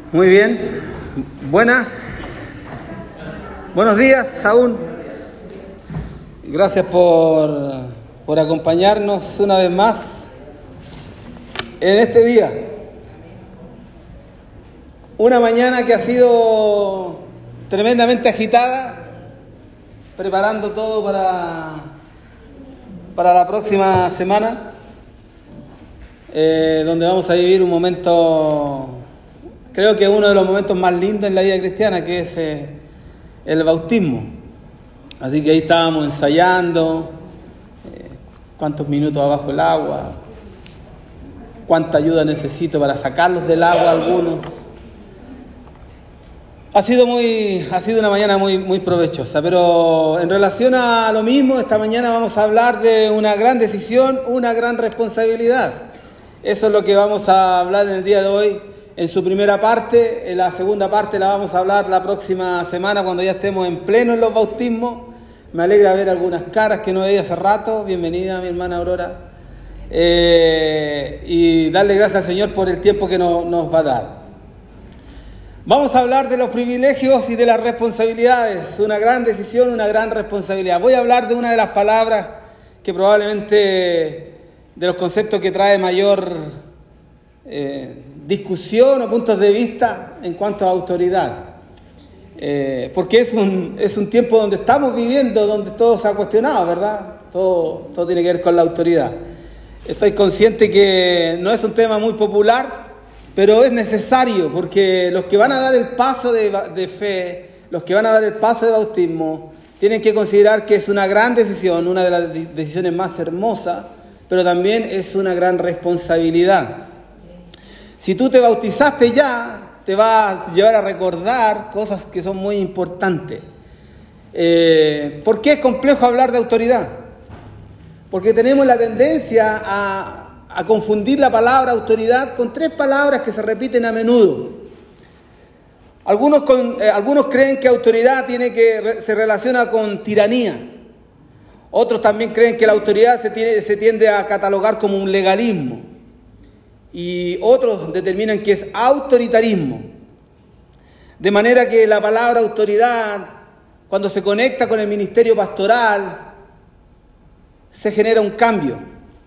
Muy bien. Buenos días aún. Gracias por acompañarnos una vez más en este día. Una mañana que ha sido tremendamente agitada, preparando todo para la próxima semana, donde vamos a vivir un momento, creo que uno de los momentos más lindos en la vida cristiana, que es el bautismo. Así que ahí estábamos ensayando cuántos minutos abajo el agua, cuánta ayuda necesito para sacarlos del agua algunos. Ha sido una mañana muy provechosa, pero en relación a lo mismo, esta mañana vamos a hablar de una gran decisión, una gran responsabilidad. Eso es lo que vamos a hablar en el día de hoy, en su primera parte. En la segunda parte la vamos a hablar la próxima semana, cuando ya estemos en pleno en los bautismos. Me alegra ver algunas caras que no veía hace rato. Bienvenida, mi hermana Aurora. Y darle gracias al Señor por el tiempo que nos va a dar. Vamos a hablar de los privilegios y de las responsabilidades. Una gran decisión, una gran responsabilidad. Voy a hablar de una de las palabras que probablemente, de los conceptos que trae mayor discusión o puntos de vista en cuanto a autoridad. Porque es un tiempo donde estamos viviendo, donde todo se ha cuestionado, ¿verdad? Todo tiene que ver con la autoridad. Estoy consciente que no es un tema muy popular, pero es necesario, porque los que van a dar el paso de fe, los que van a dar el paso de bautismo, tienen que considerar que es una gran decisión, una de las decisiones más hermosas, pero también es una gran responsabilidad. Si tú te bautizaste ya, te vas a llevar a recordar cosas que son muy importantes. ¿Por qué es complejo hablar de autoridad? Porque tenemos la tendencia a confundir la palabra autoridad con tres palabras que se repiten a menudo. Algunos creen que autoridad se relaciona con tiranía. Otros también creen que la autoridad se tiende a catalogar como un legalismo. Y otros determinan que es autoritarismo. De manera que la palabra autoridad, cuando se conecta con el ministerio pastoral, se genera un cambio.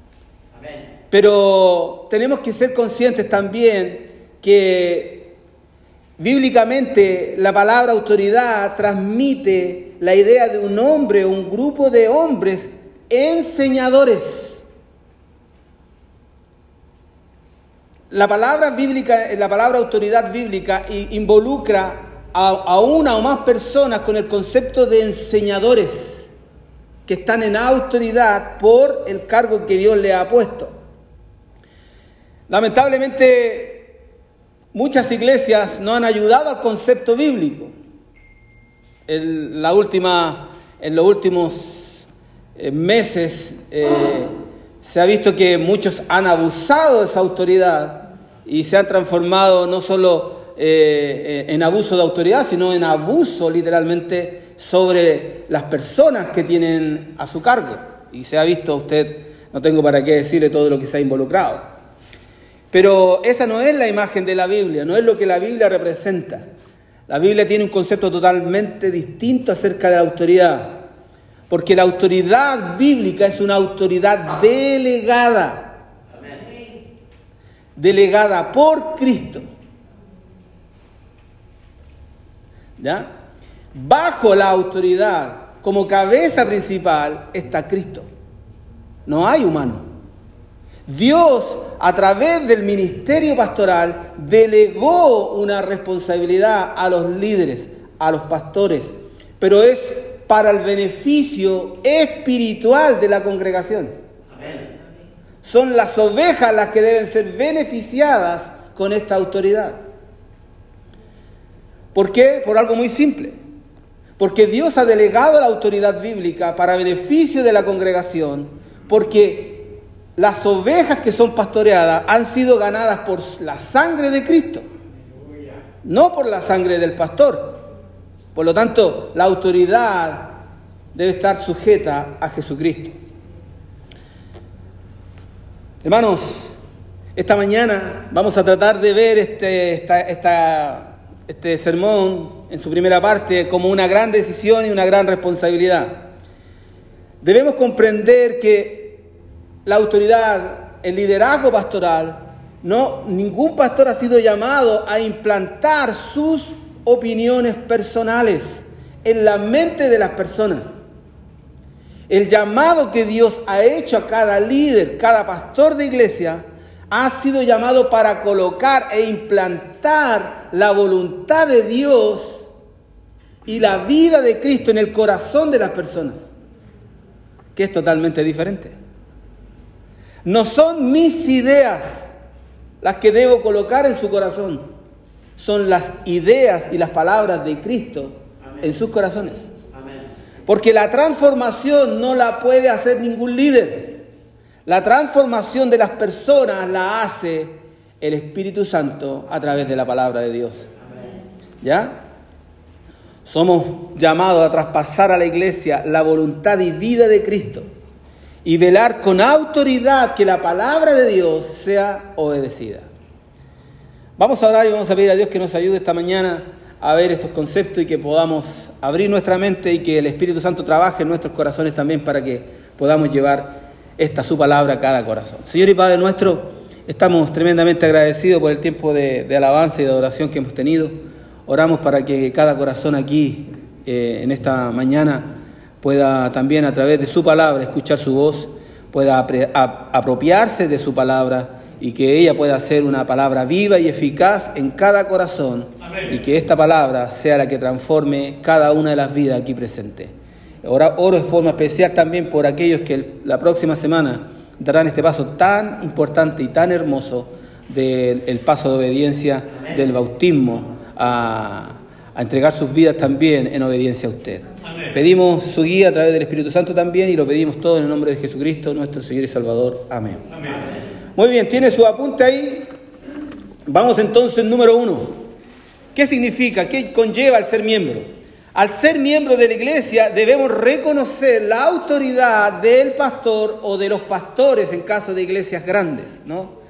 Pero tenemos que ser conscientes también que bíblicamente la palabra autoridad transmite la idea de un hombre o un grupo de hombres enseñadores. La palabra autoridad bíblica involucra a una o más personas con el concepto de enseñadores que están en autoridad por el cargo que Dios les ha puesto. Lamentablemente, muchas iglesias no han ayudado al concepto bíblico. En los últimos meses se ha visto que muchos han abusado de esa autoridad y se han transformado no solo en abuso de autoridad, sino en abuso literalmente sobre las personas que tienen a su cargo. Y se ha visto, usted, no tengo para qué decirle todo lo que se ha involucrado. Pero esa no es la imagen de la Biblia, no es lo que la Biblia representa. La Biblia tiene un concepto totalmente distinto acerca de la autoridad, porque la autoridad bíblica es una autoridad delegada, delegada por Cristo. ¿Ya? Bajo la autoridad, como cabeza principal, está Cristo. No hay humano. Dios, a través del ministerio pastoral, delegó una responsabilidad a los líderes, a los pastores, pero es para el beneficio espiritual de la congregación. Amén. Son las ovejas las que deben ser beneficiadas con esta autoridad. ¿Por qué? Por algo muy simple. Porque Dios ha delegado la autoridad bíblica para beneficio de la congregación, porque las ovejas que son pastoreadas han sido ganadas por la sangre de Cristo, no por la sangre del pastor. Por lo tanto, la autoridad debe estar sujeta a Jesucristo. Hermanos, Esta mañana vamos a tratar de ver este sermón en su primera parte como una gran decisión y una gran responsabilidad. Debemos comprender que la autoridad, el liderazgo pastoral, ningún pastor ha sido llamado a implantar sus opiniones personales en la mente de las personas. El llamado que Dios ha hecho a cada líder, cada pastor de iglesia, ha sido llamado para colocar e implantar la voluntad de Dios y la vida de Cristo en el corazón de las personas, que es totalmente diferente. No son mis ideas las que debo colocar en su corazón, son las ideas y las palabras de Cristo en sus corazones. Porque la transformación no la puede hacer ningún líder. La transformación de las personas la hace el Espíritu Santo a través de la palabra de Dios. ¿Ya? Somos llamados a traspasar a la iglesia la voluntad y vida de Cristo y velar con autoridad que la palabra de Dios sea obedecida. Vamos a orar y vamos a pedir a Dios que nos ayude esta mañana a ver estos conceptos y que podamos abrir nuestra mente y que el Espíritu Santo trabaje en nuestros corazones también para que podamos llevar su palabra a cada corazón. Señor y Padre nuestro, estamos tremendamente agradecidos por el tiempo de alabanza y de adoración que hemos tenido. Oramos para que cada corazón aquí en esta mañana pueda también a través de su palabra escuchar su voz, pueda apropiarse de su palabra y que ella pueda ser una palabra viva y eficaz en cada corazón. Amén. Y que esta palabra sea la que transforme cada una de las vidas aquí presentes. Oro de forma especial también por aquellos que la próxima semana darán este paso tan importante y tan hermoso del paso de obediencia. Amén. Del bautismo a entregar sus vidas también en obediencia a usted. Amén. Pedimos su guía a través del Espíritu Santo también y lo pedimos todo en el nombre de Jesucristo, nuestro Señor y Salvador. Amén. Amén. Muy bien, ¿tiene su apunte ahí? Vamos entonces, número 1. ¿Qué significa? ¿Qué conlleva el ser miembro? Al ser miembro de la iglesia debemos reconocer la autoridad del pastor o de los pastores en caso de iglesias grandes, ¿no?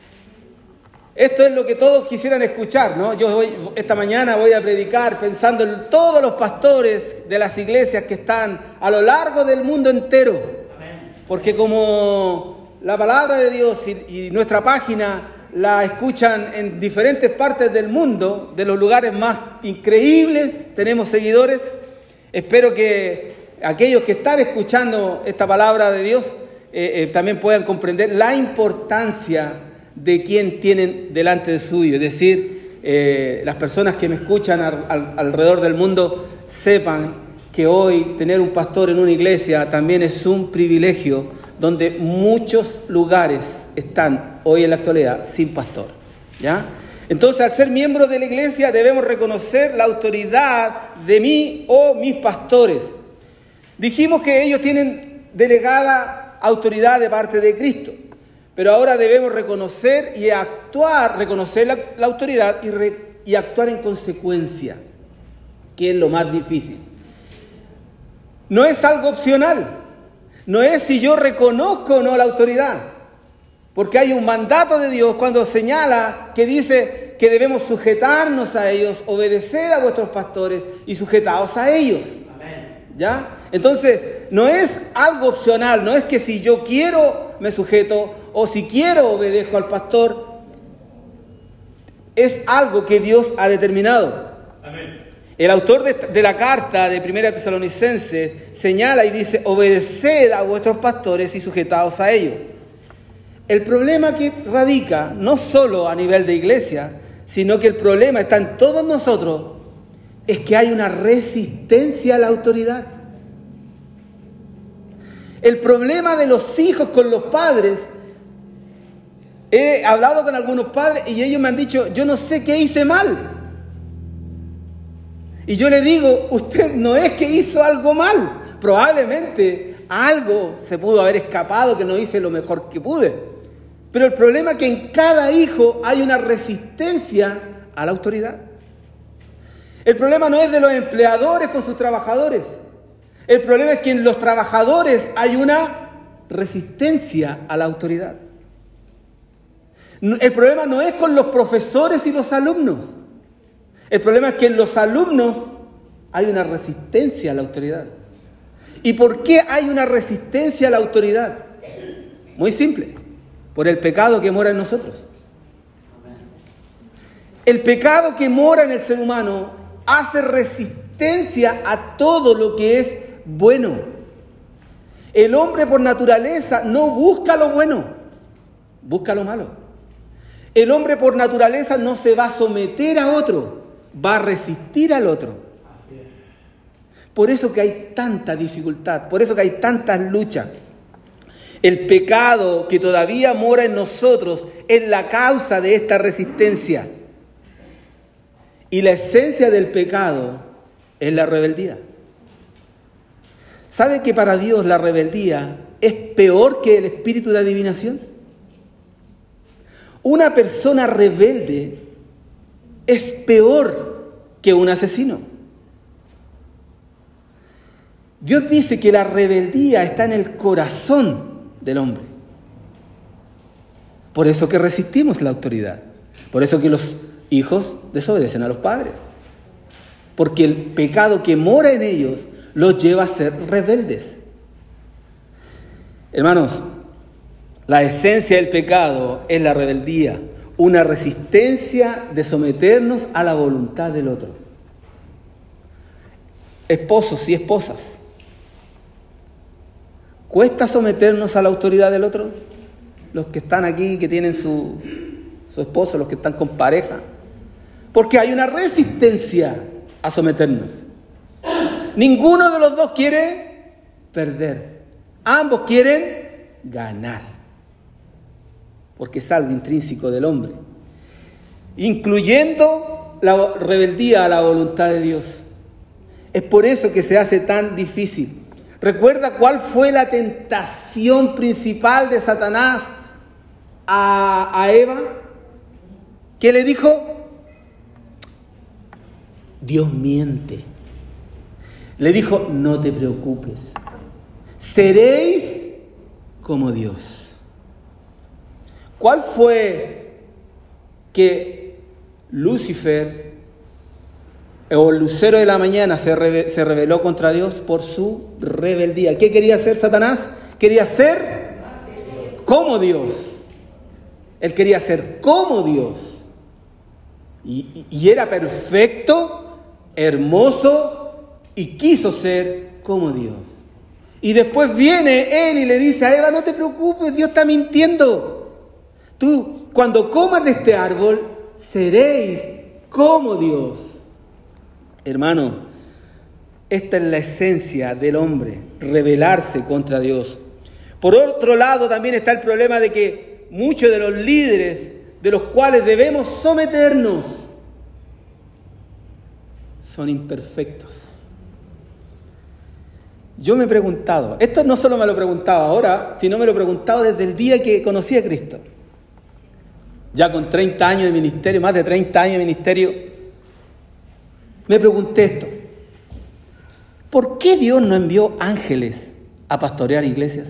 Esto es lo que todos quisieran escuchar, ¿no? Esta mañana voy a predicar pensando en todos los pastores de las iglesias que están a lo largo del mundo entero. Porque como la palabra de Dios y nuestra página la escuchan en diferentes partes del mundo, de los lugares más increíbles, tenemos seguidores. Espero que aquellos que están escuchando esta palabra de Dios también puedan comprender la importancia de quien tienen delante de suyo. Es decir, las personas que me escuchan alrededor del mundo sepan que hoy tener un pastor en una iglesia también es un privilegio, donde muchos lugares están hoy en la actualidad sin pastor, ¿ya? Entonces, al ser miembros de la iglesia debemos reconocer la autoridad de mí o mis pastores. Dijimos que ellos tienen delegada autoridad de parte de Cristo, pero ahora debemos reconocer la autoridad y actuar en consecuencia, que es lo más difícil. No es algo opcional. No es si yo reconozco o no la autoridad, porque hay un mandato de Dios cuando señala que dice que debemos sujetarnos a ellos, obedecer a vuestros pastores y sujetaos a ellos. Amén. ¿Ya? Entonces, no es algo opcional, no es que si yo quiero me sujeto o si quiero obedezco al pastor, es algo que Dios ha determinado. Amén. El autor de la carta de 1 Tesalonicenses señala y dice: obedeced a vuestros pastores y sujetaos a ellos. El problema que radica no solo a nivel de iglesia, sino que el problema está en todos nosotros, es que hay una resistencia a la autoridad. El problema de los hijos con los padres, he hablado con algunos padres y ellos me han dicho: yo no sé qué hice mal. Y yo le digo: usted no es que hizo algo mal, probablemente algo se pudo haber escapado que no hice lo mejor que pude. Pero el problema es que en cada hijo hay una resistencia a la autoridad. El problema no es de los empleadores con sus trabajadores. El problema es que en los trabajadores hay una resistencia a la autoridad. El problema no es con los profesores y los alumnos. El problema es que en los alumnos hay una resistencia a la autoridad. ¿Y por qué hay una resistencia a la autoridad? Muy simple, por el pecado que mora en nosotros. El pecado que mora en el ser humano hace resistencia a todo lo que es bueno. El hombre por naturaleza no busca lo bueno, busca lo malo. El hombre por naturaleza no se va a someter a otro, va a resistir al otro. Por eso que hay tanta dificultad, por eso que hay tantas luchas. El pecado que todavía mora en nosotros es la causa de esta resistencia. Y la esencia del pecado es la rebeldía. ¿Sabe que para Dios la rebeldía es peor que el espíritu de adivinación? Una persona rebelde es peor que un asesino. Dios dice que la rebeldía está en el corazón del hombre. Por eso que resistimos la autoridad. Por eso que los hijos desobedecen a los padres. Porque el pecado que mora en ellos los lleva a ser rebeldes. Hermanos, la esencia del pecado es la rebeldía, una resistencia de someternos a la voluntad del otro. Esposos y esposas, ¿cuesta someternos a la autoridad del otro? Los que están aquí, que tienen su esposo, los que están con pareja. Porque hay una resistencia a someternos. Ninguno de los dos quiere perder. Ambos quieren ganar. Porque es algo intrínseco del hombre. Incluyendo la rebeldía a la voluntad de Dios. Es por eso que se hace tan difícil. ¿Recuerda cuál fue la tentación principal de Satanás a Eva? ¿Qué le dijo? Dios miente. Le dijo, no te preocupes, seréis como Dios. ¿Cuál fue que Lucifer, o el lucero de la mañana, se rebeló contra Dios por su rebeldía? ¿Qué quería hacer Satanás? Quería ser como Dios. Él quería ser como Dios. Y era perfecto, hermoso, y quiso ser como Dios. Y después viene él y le dice a Eva, no te preocupes, Dios está mintiendo. Tú, cuando comas de este árbol, seréis como Dios. Hermano, esta es la esencia del hombre, rebelarse contra Dios. Por otro lado, también está el problema de que muchos de los líderes de los cuales debemos someternos son imperfectos. Yo me he preguntado, esto no solo me lo he preguntado ahora, sino me lo he preguntado desde el día que conocí a Cristo. Ya con 30 años de ministerio, más de 30 años de ministerio, me pregunté esto. ¿Por qué Dios no envió ángeles a pastorear iglesias?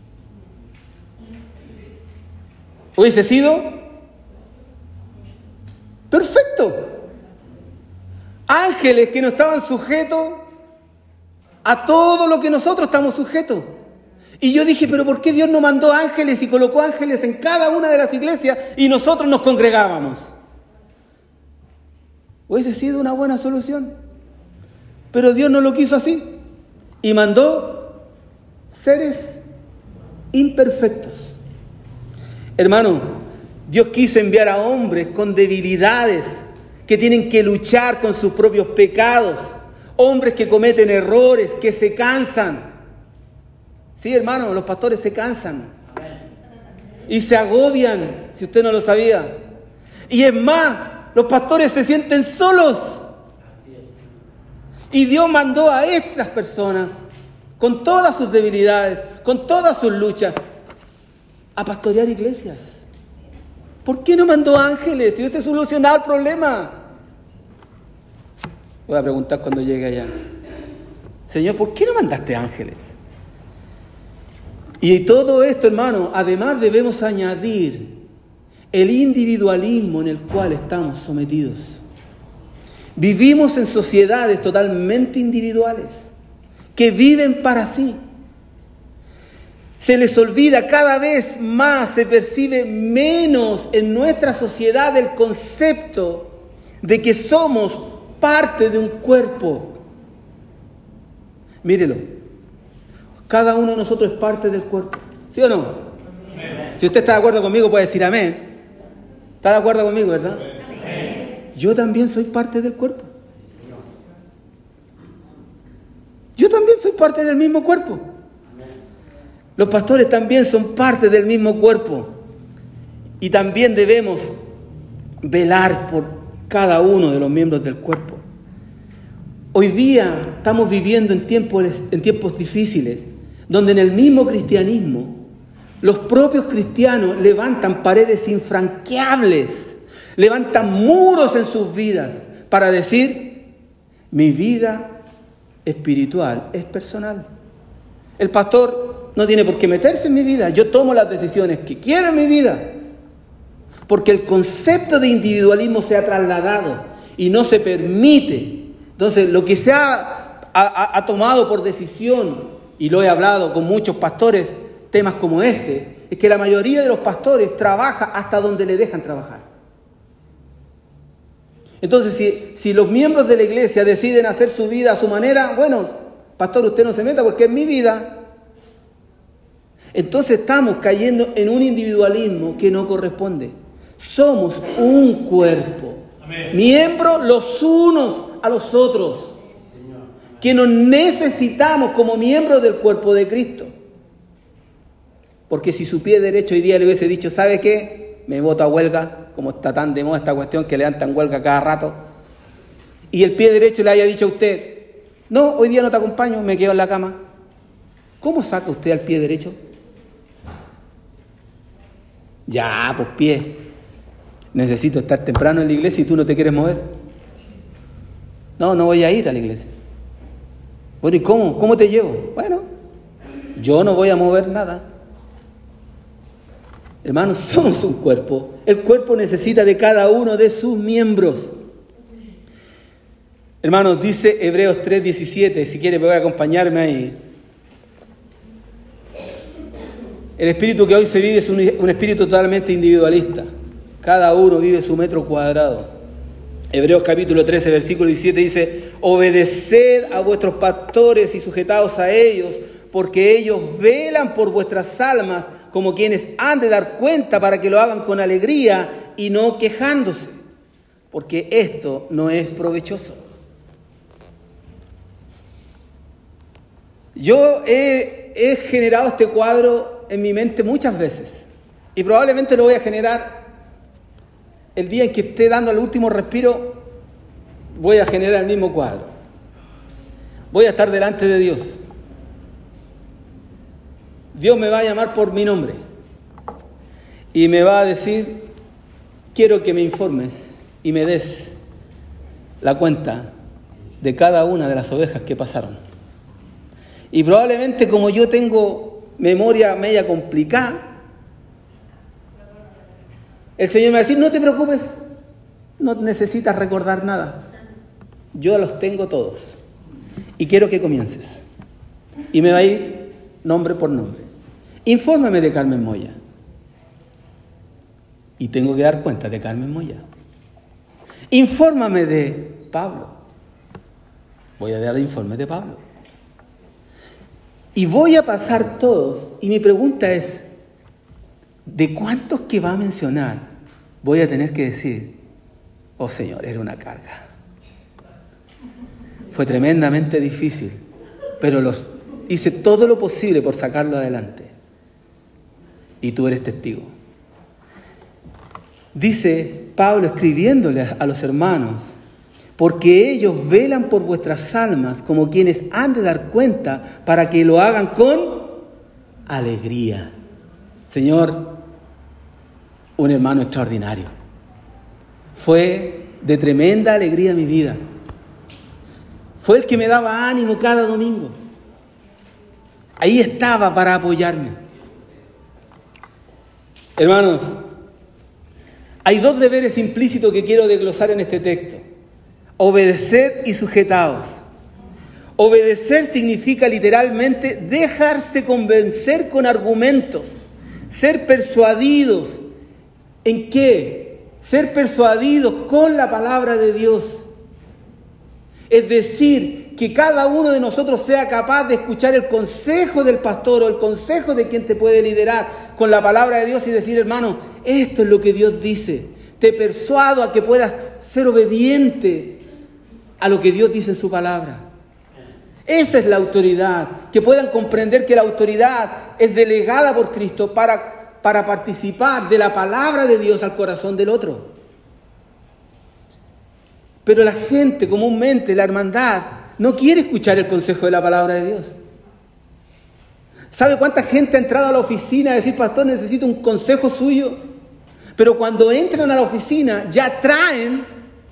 ¿Hubiese sido perfecto? Ángeles que no estaban sujetos a todo lo que nosotros estamos sujetos. Y yo dije, pero ¿por qué Dios no mandó ángeles y colocó ángeles en cada una de las iglesias y nosotros nos congregábamos? Hubiese sido una buena solución. Pero Dios no lo quiso así. Y mandó seres imperfectos. Hermano, Dios quiso enviar a hombres con debilidades, que tienen que luchar con sus propios pecados. Hombres que cometen errores, que se cansan. Sí, hermano, los pastores se cansan. Y se agobian, si usted no lo sabía. Y es más, los pastores se sienten solos. Y Dios mandó a estas personas, con todas sus debilidades, con todas sus luchas, a pastorear iglesias. ¿Por qué no mandó ángeles? Si hubiese solucionado el problema. Voy a preguntar cuando llegue allá. Señor, ¿por qué no mandaste ángeles? Y todo esto, hermano, además debemos añadir el individualismo en el cual estamos sometidos. Vivimos en sociedades totalmente individuales, que viven para sí. Se les olvida cada vez más, se percibe menos en nuestra sociedad el concepto de que somos parte de un cuerpo. Mírelo, cada uno de nosotros es parte del cuerpo, ¿sí o no? Amén. Si usted está de acuerdo conmigo puede decir amén. ¿Está de acuerdo conmigo, verdad? Amén. Yo también soy parte del cuerpo. Yo también soy parte del mismo cuerpo. Los pastores también son parte del mismo cuerpo y también debemos velar por cada uno de los miembros del cuerpo. Hoy día estamos viviendo en tiempos difíciles, donde en el mismo cristianismo los propios cristianos levantan paredes infranqueables, levantan muros en sus vidas para decir: mi vida espiritual es personal. El pastor no tiene por qué meterse en mi vida. Yo tomo las decisiones que quiero en mi vida. Porque el concepto de individualismo se ha trasladado y no se permite. Entonces, lo que se ha tomado por decisión, y lo he hablado con muchos pastores, temas como este, es que la mayoría de los pastores trabaja hasta donde le dejan trabajar. Entonces, si los miembros de la iglesia deciden hacer su vida a su manera, bueno, pastor, usted no se meta porque es mi vida. Entonces estamos cayendo en un individualismo que no corresponde. Somos un cuerpo. Amén. Miembros los unos a los otros. Señor. Que nos necesitamos como miembros del cuerpo de Cristo. Porque si su pie derecho hoy día le hubiese dicho: ¿sabe qué? Me voto a huelga, como está tan de moda esta cuestión que levantan huelga cada rato. Y el pie derecho le haya dicho a usted: no, hoy día no te acompaño, me quedo en la cama. ¿Cómo saca usted al pie derecho? Ya, pues pie, necesito estar temprano en la iglesia y tú no te quieres mover. No voy a ir a la iglesia. Bueno, ¿y cómo? ¿Cómo te llevo? Bueno, yo no voy a mover nada. Hermanos, somos un cuerpo. El cuerpo necesita de cada uno de sus miembros. Hermanos, dice Hebreos 3:17, si quiere puede acompañarme ahí. El espíritu que hoy se vive es un espíritu totalmente individualista. Cada uno vive su metro cuadrado. Hebreos capítulo 13, versículo 17 dice: obedeced a vuestros pastores y sujetaos a ellos, porque ellos velan por vuestras almas como quienes han de dar cuenta, para que lo hagan con alegría y no quejándose, porque esto no es provechoso. Yo he generado este cuadro en mi mente muchas veces y probablemente lo voy a generar el día en que esté dando el último respiro. Voy a generar el mismo cuadro. Voy a estar delante de Dios. Dios me va a llamar por mi nombre y me va a decir: quiero que me informes y me des la cuenta de cada una de las ovejas que pasaron. Y probablemente, como yo tengo memoria media complicada, el Señor me va a decir: no te preocupes, no necesitas recordar nada, yo los tengo todos y quiero que comiences. Y me va a ir nombre por nombre. Infórmame de Carmen Moya. Y tengo que dar cuenta de Carmen Moya. Infórmame de Pablo. Voy a dar el informe de Pablo. Y voy a pasar todos. Y mi pregunta es: ¿de cuántos que va a mencionar voy a tener que decir: oh Señor, era una carga? Fue tremendamente difícil, pero hice todo lo posible por sacarlo adelante. Y tú eres testigo. Dice Pablo escribiéndole a los hermanos: porque ellos velan por vuestras almas como quienes han de dar cuenta, para que lo hagan con alegría. Señor, un hermano extraordinario. Fue de tremenda alegría mi vida. Fue el que me daba ánimo cada domingo. Ahí estaba para apoyarme. Hermanos, Hay dos deberes implícitos que quiero desglosar en este texto. Obedeced y sujetaos. Obedecer significa literalmente dejarse convencer con argumentos, ser persuadidos. ¿En qué? Ser persuadidos con la palabra de Dios. Es decir, que cada uno de nosotros sea capaz de escuchar el consejo del pastor o el consejo de quien te puede liderar con la palabra de Dios y decir, hermano, esto es lo que Dios dice. Te persuado a que puedas ser obediente a lo que Dios dice en su palabra. Esa es la autoridad, que puedan comprender que la autoridad es delegada por Cristo para participar de la palabra de Dios al corazón del otro. Pero la gente comúnmente, la hermandad, no quiere escuchar el consejo de la palabra de Dios. ¿Sabe cuánta gente ha entrado a la oficina a decir, pastor, necesito un consejo suyo? Pero cuando entran a la oficina ya traen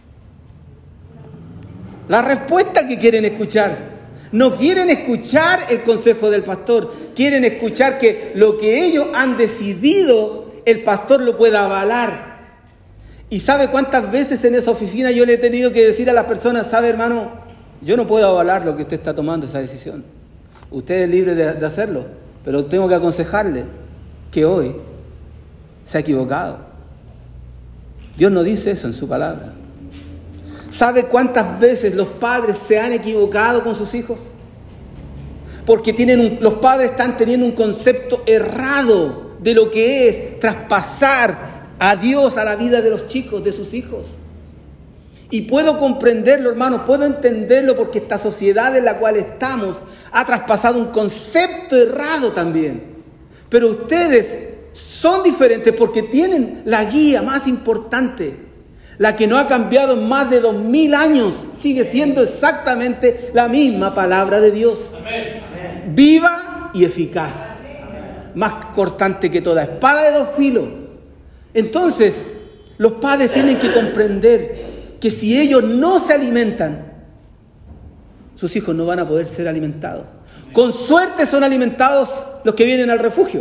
la respuesta que quieren escuchar. No quieren escuchar el consejo del pastor, quieren escuchar que lo que ellos han decidido, el pastor lo pueda avalar. ¿Y sabe cuántas veces en esa oficina yo le he tenido que decir a las personas, sabe hermano, yo no puedo avalar lo que usted está tomando esa decisión. Usted es libre de hacerlo, pero tengo que aconsejarle que hoy se ha equivocado. Dios no dice eso en su palabra. ¿Sabe cuántas veces los padres se han equivocado con sus hijos? Porque los padres están teniendo un concepto errado de lo que es traspasar a Dios a la vida de los chicos, de sus hijos. Y puedo comprenderlo, hermanos, puedo entenderlo porque esta sociedad en la cual estamos ha traspasado un concepto errado también. Pero ustedes son diferentes porque tienen la guía más importante. La que no ha cambiado en más de 2000 años, sigue siendo exactamente la misma palabra de Dios. Amén. Viva y eficaz. Amén. Más cortante que toda espada de dos filos. Entonces, los padres tienen que comprender que si ellos no se alimentan, sus hijos no van a poder ser alimentados. Con suerte son alimentados los que vienen al refugio.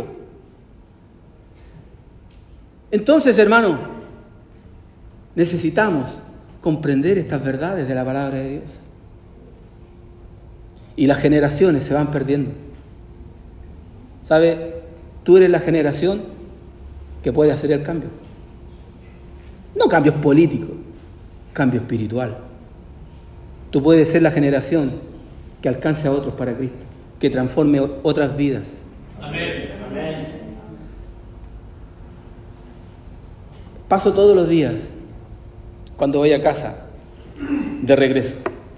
Entonces, hermano, necesitamos comprender estas verdades de la palabra de Dios. Y las generaciones se van perdiendo. ¿Sabe? Tú eres la generación que puede hacer el cambio. No cambios políticos, cambio espiritual. Tú puedes ser la generación que alcance a otros para Cristo, que transforme otras vidas. Amén. Amén. Paso todos los días, cuando voy a casa, de regreso.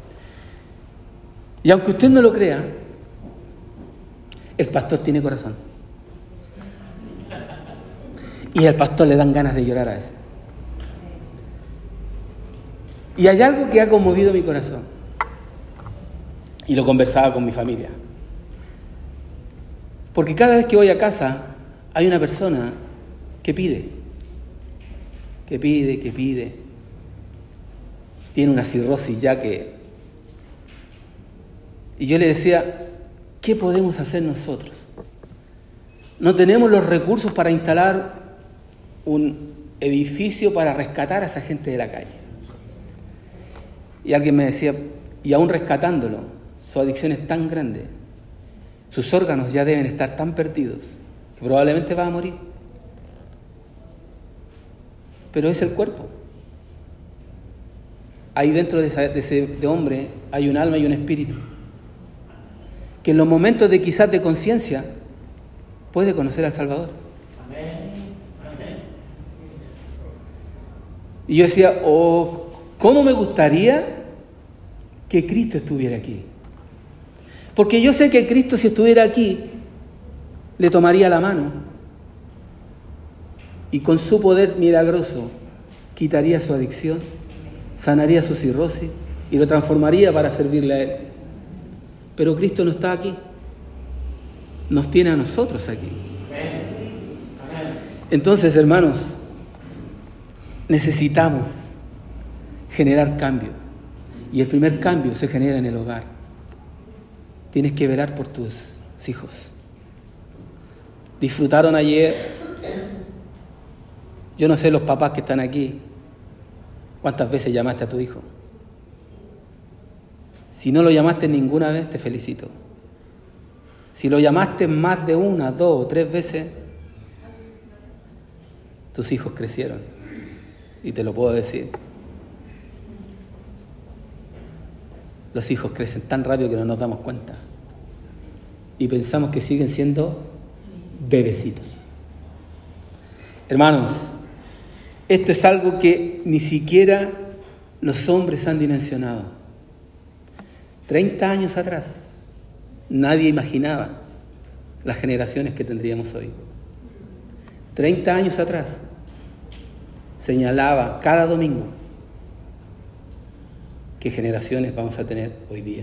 Y aunque usted no lo crea, el pastor tiene corazón. Y al pastor le dan ganas de llorar a veces. Y hay algo que ha conmovido mi corazón. Y lo conversaba con mi familia. Porque cada vez que voy a casa, hay una persona que pide. Que pide. Tiene una cirrosis ya que... Y yo le decía, ¿qué podemos hacer nosotros? No tenemos los recursos para instalar un edificio para rescatar a esa gente de la calle. Y alguien me decía, y aún rescatándolo, su adicción es tan grande, sus órganos ya deben estar tan perdidos, que probablemente va a morir. Pero es el cuerpo. Ahí dentro de ese hombre hay un alma y un espíritu, que en los momentos de quizás de conciencia puede conocer al Salvador. Amén. Amén. Y yo decía, ¿cómo me gustaría que Cristo estuviera aquí? Porque yo sé que Cristo, si estuviera aquí, le tomaría la mano y con su poder milagroso quitaría su adicción, sanaría su cirrosis y lo transformaría para servirle a Él. Pero Cristo no está aquí. Nos tiene a nosotros aquí. Entonces, hermanos, necesitamos generar cambio. Y el primer cambio se genera en el hogar. Tienes que velar por tus hijos. Disfrutaron ayer Yo no sé los papás que están aquí, ¿cuántas veces llamaste a tu hijo? Si no lo llamaste ninguna vez, te felicito. Si lo llamaste más de 1, 2 o 3 veces, tus hijos crecieron. Y te lo puedo decir. Los hijos crecen tan rápido que no nos damos cuenta. Y pensamos que siguen siendo bebecitos. Hermanos, esto es algo que ni siquiera los hombres han dimensionado. 30 años atrás, nadie imaginaba las generaciones que tendríamos hoy. 30 años atrás, señalaba cada domingo qué generaciones vamos a tener hoy día.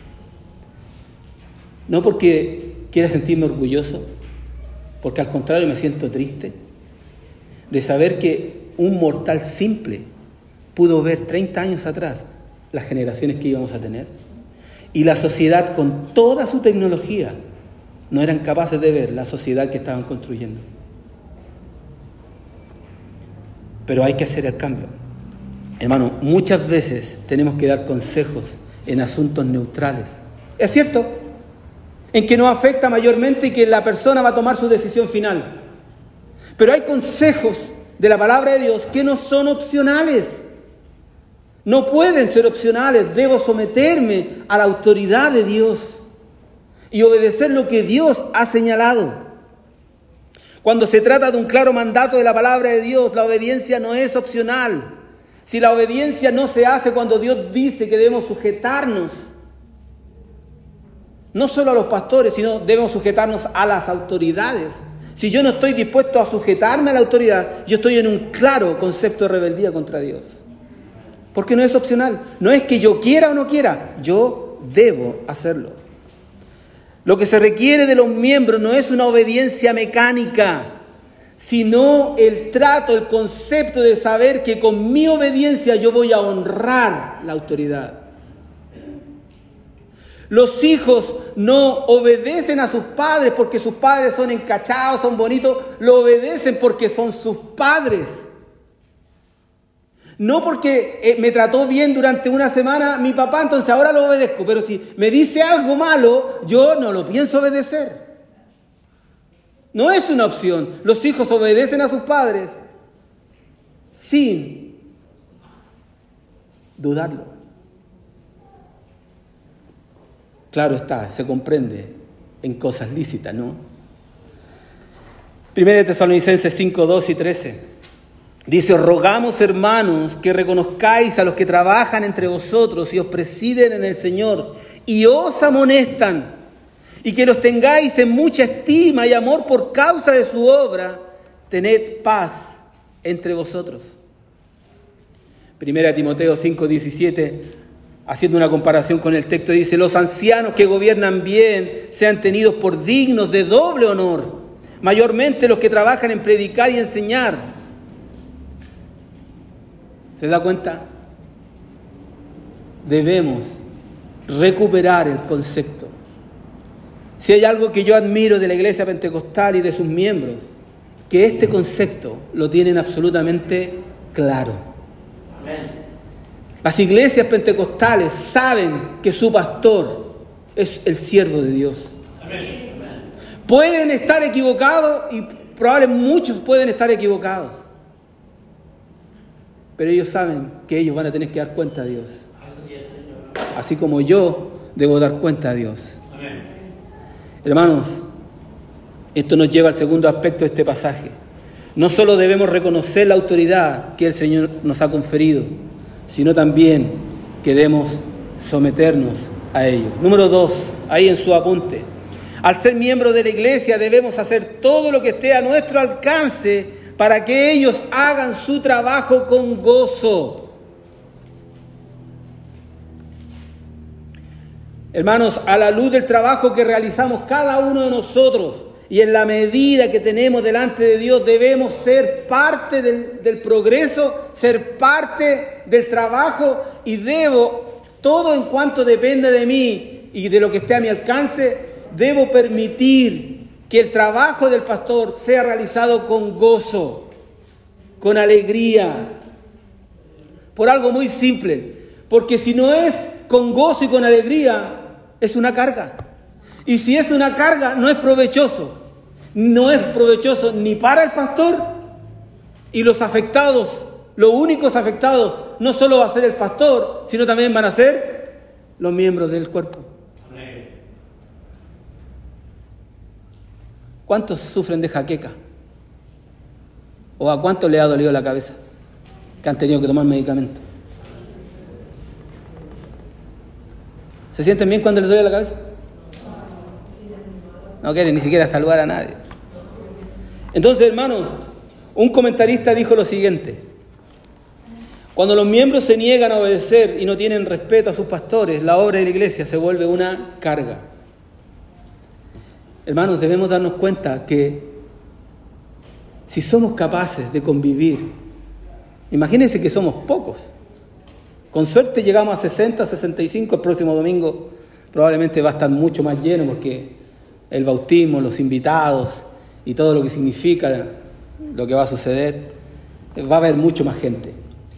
No porque quiera sentirme orgulloso, porque al contrario me siento triste de saber que un mortal simple pudo ver 30 años atrás las generaciones que íbamos a tener, y la sociedad con toda su tecnología no eran capaces de ver la sociedad que estaban construyendo. Pero hay que hacer el cambio. Hermano, muchas veces tenemos que dar consejos en asuntos neutrales. Es cierto, en que nos afecta mayormente y que la persona va a tomar su decisión final. Pero hay consejos de la palabra de Dios que no son opcionales. No pueden ser opcionales. Debo someterme a la autoridad de Dios y obedecer lo que Dios ha señalado. Cuando se trata de un claro mandato de la palabra de Dios, la obediencia no es opcional. Si la obediencia no se hace cuando Dios dice que debemos sujetarnos, no solo a los pastores, sino debemos sujetarnos a las autoridades. Si yo no estoy dispuesto a sujetarme a la autoridad, yo estoy en un claro concepto de rebeldía contra Dios. Porque no es opcional. No es que yo quiera o no quiera, yo debo hacerlo. Lo que se requiere de los miembros no es una obediencia mecánica, sino el trato, el concepto de saber que con mi obediencia yo voy a honrar la autoridad. Los hijos no obedecen a sus padres porque sus padres son encachados, son bonitos, lo obedecen porque son sus padres. No porque me trató bien durante una semana mi papá, entonces ahora lo obedezco. Pero si me dice algo malo, yo no lo pienso obedecer. No es una opción. Los hijos obedecen a sus padres sin dudarlo. Claro está, se comprende en cosas lícitas, ¿no? 1 Tesalonicenses 5, 2 y 13. Dice: os rogamos, hermanos, que reconozcáis a los que trabajan entre vosotros y os presiden en el Señor y os amonestan, y que los tengáis en mucha estima y amor por causa de su obra. Tened paz entre vosotros. 1 Timoteo 5, 17, haciendo una comparación con el texto, dice: los ancianos que gobiernan bien sean tenidos por dignos de doble honor, mayormente los que trabajan en predicar y enseñar. ¿Se da cuenta? Debemos recuperar el concepto. Si hay algo que yo admiro de la iglesia pentecostal y de sus miembros, que este concepto lo tienen absolutamente claro. Amén. Las iglesias pentecostales saben que su pastor es el siervo de Dios. Amén. Pueden estar equivocados y probablemente muchos pueden estar equivocados. Pero ellos saben que ellos van a tener que dar cuenta a Dios. Así como yo debo dar cuenta a Dios. Amén. Hermanos, esto nos lleva al segundo aspecto de este pasaje. No solo debemos reconocer la autoridad que el Señor nos ha conferido, sino también que debemos someternos a ello. Número 2, ahí en su apunte. Al ser miembros de la iglesia debemos hacer todo lo que esté a nuestro alcance para que ellos hagan su trabajo con gozo. Hermanos, a la luz del trabajo que realizamos cada uno de nosotros y en la medida que tenemos delante de Dios, debemos ser parte del progreso, ser parte del trabajo, y debo, todo en cuanto depende de mí y de lo que esté a mi alcance, debo permitir que el trabajo del pastor sea realizado con gozo. con alegría. Por algo muy simple. Porque si no es con gozo y con alegría, es una carga. Y si es una carga, no es provechoso. No es provechoso ni para el pastor y los afectados. Los únicos afectados no solo va a ser el pastor, sino también van a ser los miembros del cuerpo. Amén. ¿Cuántos sufren de jaqueca? ¿O a cuántos le ha dolido la cabeza? Que han tenido que tomar medicamentos. ¿Se sienten bien cuando les duele la cabeza? No quieren ni siquiera saludar a nadie. Entonces, hermanos, un comentarista dijo lo siguiente: cuando los miembros se niegan a obedecer y no tienen respeto a sus pastores, la obra de la iglesia se vuelve una carga. Hermanos, debemos darnos cuenta que si somos capaces de convivir, imagínense que somos pocos. Con suerte llegamos a 60, 65, el próximo domingo probablemente va a estar mucho más lleno porque el bautismo, los invitados y todo lo que significa lo que va a suceder, va a haber mucho más gente.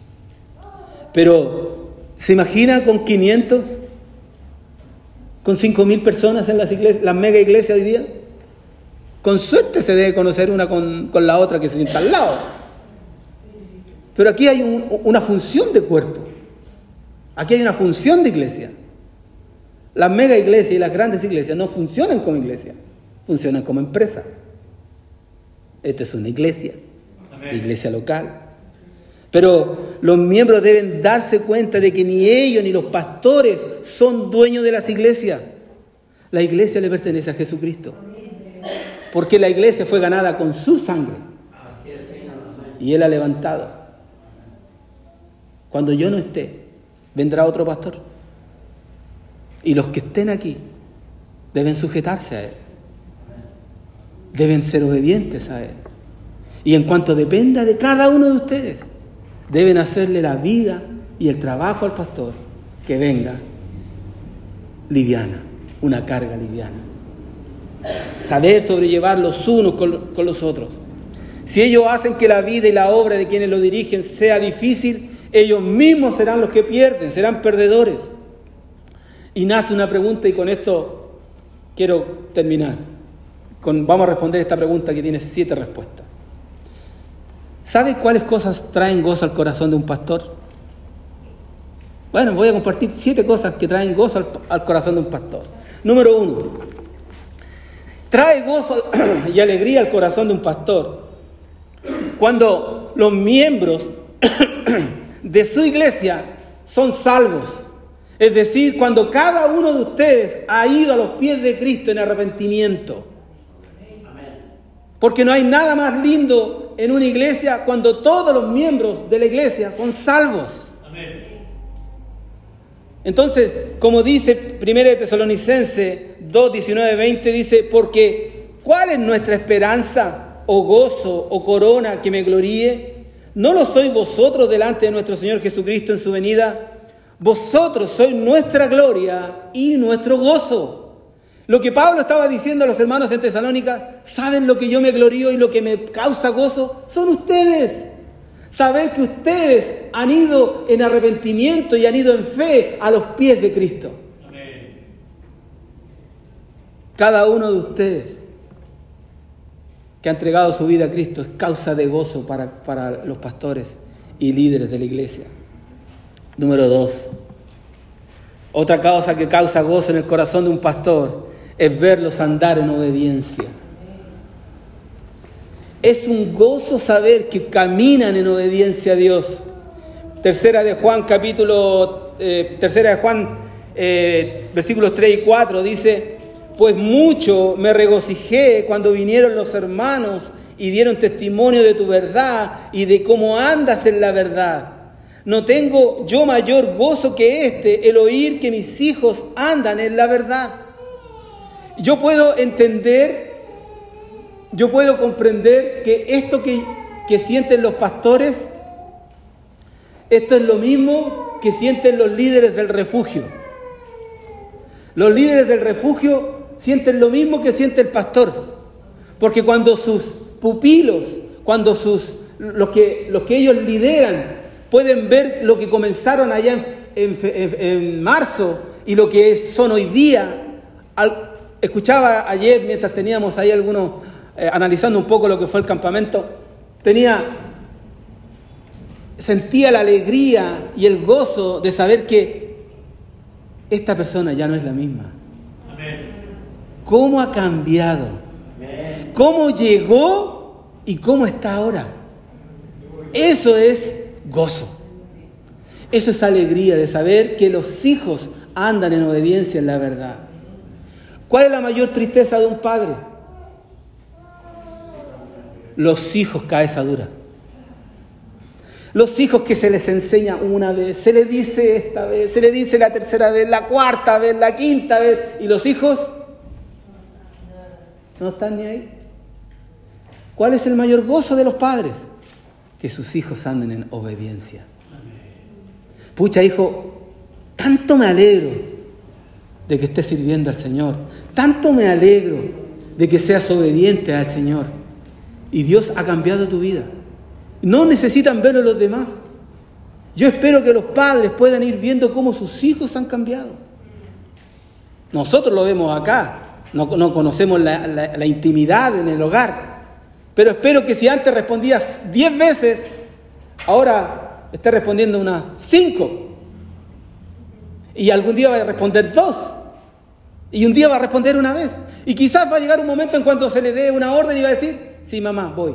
Pero, ¿se imagina con 500? ¿Con 5.000 personas en las iglesias, las mega iglesias hoy día? Con suerte se debe conocer una con la otra que se sienta al lado. Pero aquí hay una función de cuerpo. Aquí hay una función de iglesia. Las mega iglesias y las grandes iglesias no funcionan como iglesia, funcionan como empresa. Esta es una iglesia, iglesia local. Pero los miembros deben darse cuenta de que ni ellos ni los pastores son dueños de las iglesias. La iglesia le pertenece a Jesucristo. Porque la iglesia fue ganada con su sangre. Y Él ha levantado. Cuando yo no esté, vendrá otro pastor. Y los que estén aquí deben sujetarse a Él. Deben ser obedientes a Él. Y en cuanto dependa de cada uno de ustedes, deben hacerle la vida y el trabajo al pastor que venga liviana, una carga liviana. Saber sobrellevar los unos con los otros. Si ellos hacen que la vida y la obra de quienes lo dirigen sea difícil, ellos mismos serán los que pierden, serán perdedores. Y nace una pregunta, y con esto quiero terminar. Vamos a responder esta pregunta que tiene 7 respuestas. ¿Sabe cuáles cosas traen gozo al corazón de un pastor? Bueno, voy a compartir 7 cosas que traen gozo al corazón de un pastor. Número 1. Trae gozo y alegría al corazón de un pastor cuando los miembros de su iglesia son salvos. Es decir, cuando cada uno de ustedes ha ido a los pies de Cristo en arrepentimiento. Porque no hay nada más lindo en una iglesia cuando todos los miembros de la iglesia son salvos. Amén. Entonces, como dice 1 Tesalonicenses 2, 19, 20, dice: porque ¿cuál es nuestra esperanza, o gozo, o corona que me gloríe? ¿No lo sois vosotros delante de nuestro Señor Jesucristo en su venida? Vosotros sois nuestra gloria y nuestro gozo. Lo que Pablo estaba diciendo a los hermanos en Tesalónica: ¿saben lo que yo me glorío y lo que me causa gozo? Son ustedes. Saber que ustedes han ido en arrepentimiento y han ido en fe a los pies de Cristo. Amén. Cada uno de ustedes que ha entregado su vida a Cristo es causa de gozo para los pastores y líderes de la iglesia. Número 2. Otra causa que causa gozo en el corazón de un pastor es verlos andar en obediencia. Es un gozo saber que caminan en obediencia a Dios. Tercera de Juan, versículos 3 y 4 dice: pues mucho me regocijé cuando vinieron los hermanos y dieron testimonio de tu verdad y de cómo andas en la verdad. No tengo yo mayor gozo que el oír que mis hijos andan en la verdad. Yo puedo entender, yo puedo comprender que esto que sienten los pastores, esto es lo mismo que sienten los líderes del refugio. Los líderes del refugio sienten lo mismo que siente el pastor. Porque cuando sus pupilos, cuando los que ellos lideran, pueden ver lo que comenzaron allá en marzo y lo que son hoy día. Escuchaba ayer, mientras teníamos ahí algunos, analizando un poco lo que fue el campamento, sentía la alegría y el gozo de saber que esta persona ya no es la misma. Amén. ¿Cómo ha cambiado? Amén. ¿Cómo llegó y cómo está ahora? Eso es gozo. Eso es alegría de saber que los hijos andan en obediencia en la verdad. ¿Cuál es la mayor tristeza de un padre? Los hijos cabeza dura. Los hijos que se les enseña una vez, se les dice esta vez, se les dice la tercera vez, la cuarta vez, la quinta vez, y los hijos no están ni ahí. ¿Cuál es el mayor gozo de los padres? Que sus hijos anden en obediencia. Pucha, hijo, tanto me alegro de que estés sirviendo al Señor, tanto me alegro de que seas obediente al Señor, y Dios ha cambiado tu vida. No necesitan verlo los demás. Yo espero que los padres puedan ir viendo cómo sus hijos han cambiado. Nosotros lo vemos acá, no conocemos la intimidad en el hogar, pero espero que si antes respondías 10 veces, ahora estés respondiendo unas 5, y algún día va a responder 2, y un día va a responder una vez, y quizás va a llegar un momento en cuando se le dé una orden y va a decir: sí, mamá, voy.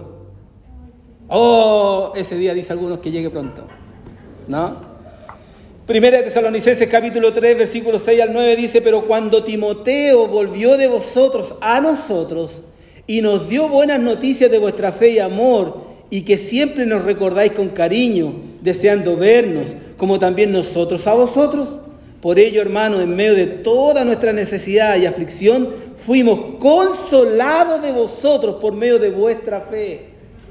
Oh, ese día dice algunos que llegue pronto, ¿no? Primera de Tesalonicenses capítulo 3, versículos 6 al 9 dice: pero cuando Timoteo volvió de vosotros a nosotros y nos dio buenas noticias de vuestra fe y amor, y que siempre nos recordáis con cariño, deseando vernos, como también nosotros a vosotros, por ello, hermanos, en medio de toda nuestra necesidad y aflicción, fuimos consolados de vosotros por medio de vuestra fe.